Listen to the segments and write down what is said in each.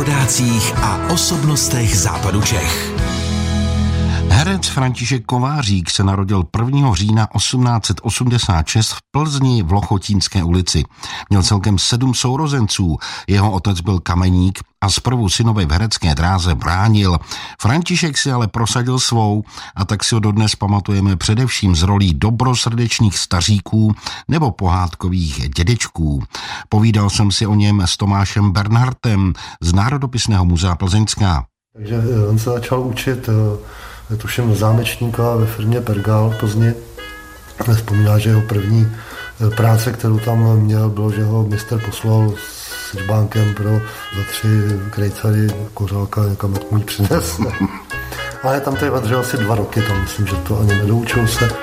rodácích a osobnostech západu Čech. Herec František Kovářík se narodil 1. října 1886 v Plzni v Lochotínské ulici. Měl celkem 7 sourozenců, jeho otec byl kameník a zprvu synovi v herecké dráze bránil. František si ale prosadil svou a tak si ho dodnes pamatujeme především z rolí dobrosrdečných staříků nebo pohádkových dědečků. Povídal jsem si o něm s Tomášem Bernhardtem z Národopisného muzea Plzeňská. Takže on se začal učit tuším zámečníka ve firmě Pergal v Plzni. Vzpomíná, že jeho první práce, kterou tam měl, bylo, že ho mistr poslal s čbánkem za 3 krejcary kořálka, někam mu ji přines. Ale tam tady vydržel asi 2 roky, tam myslím, že to ani nedoučil se.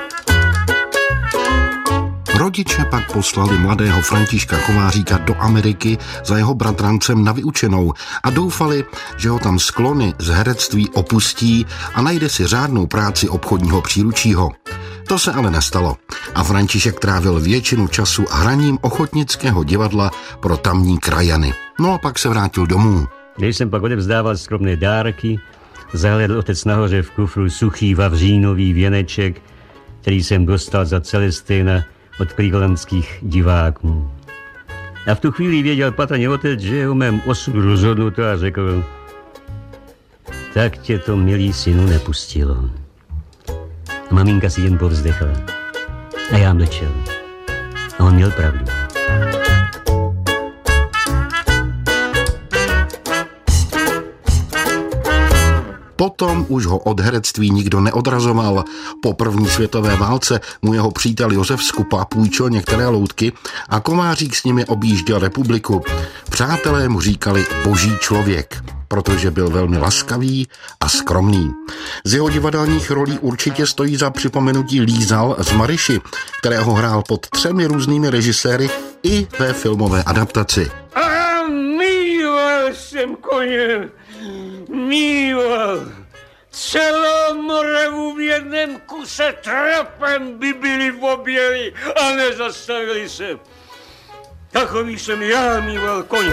Rodiče pak poslali mladého Františka Kováříka do Ameriky za jeho bratrancem na vyučenou a doufali, že ho tam sklony z herectví opustí a najde si řádnou práci obchodního příručího. To se ale nestalo a František trávil většinu času hraním ochotnického divadla pro tamní krajany. No a pak se vrátil domů. Když jsem pak odevzdával skromné dárky, zahlédl otec nahoře v kufru suchý vavřínový věneček, který jsem dostal za celestýna od clevelandských diváků. A v tu chvíli věděl patrně otec, že je o mém osudu rozhodnuto a řekl: tak tě to, milý synu, nepustilo. A maminka si jen povzdechla. A já mlčel. A on měl pravdu. Potom už ho od herectví nikdo neodrazoval. Po první světové válce mu jeho přítel Josef Skupa půjčil některé loutky a Kovářík s nimi objížděl republiku. Přátelé mu říkali boží člověk, protože byl velmi laskavý a skromný. Z jeho divadelních rolí určitě stojí za připomenutí Lízal z Maryši, kterého hrál pod 3 různými režiséry i ve filmové adaptaci. A mýval jsem koně, mýval. Celou Moravu v jednom kuse trapem by byli v objeli a nezastavili se. Takový jsem já mýval koně.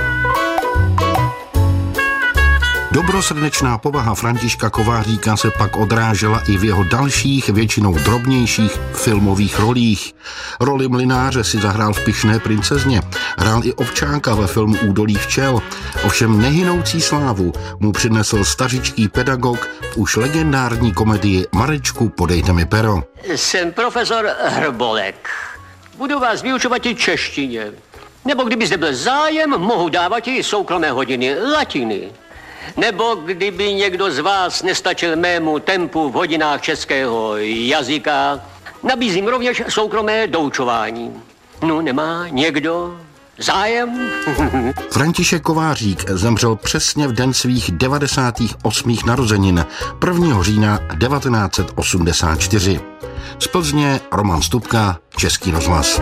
Dobrosrdečná povaha Františka Kováříka se pak odrážela i v jeho dalších, většinou drobnějších filmových rolích. Roli mlynáře si zahrál v Pyšné princezně, hrál i ovčánka ve filmu Údolí včel. Ovšem nehynoucí slávu mu přinesl stařičký pedagog v už legendární komedii Marečku, podejte mi pero. Jsem profesor Hrbolek. Budu vás vyučovat i češtině. Nebo kdyby zde byl zájem, mohu dávat i soukromé hodiny latiny. Nebo kdyby někdo z vás nestačil mému tempu v hodinách českého jazyka, nabízím rovněž soukromé doučování. No, nemá někdo zájem? František Kovářík zemřel přesně v den svých 98. narozenin 1. října 1984. Z Plzně Roman Stupka, Český rozhlas.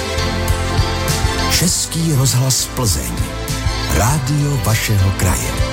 Český rozhlas Plzeň. Rádio vašeho kraje.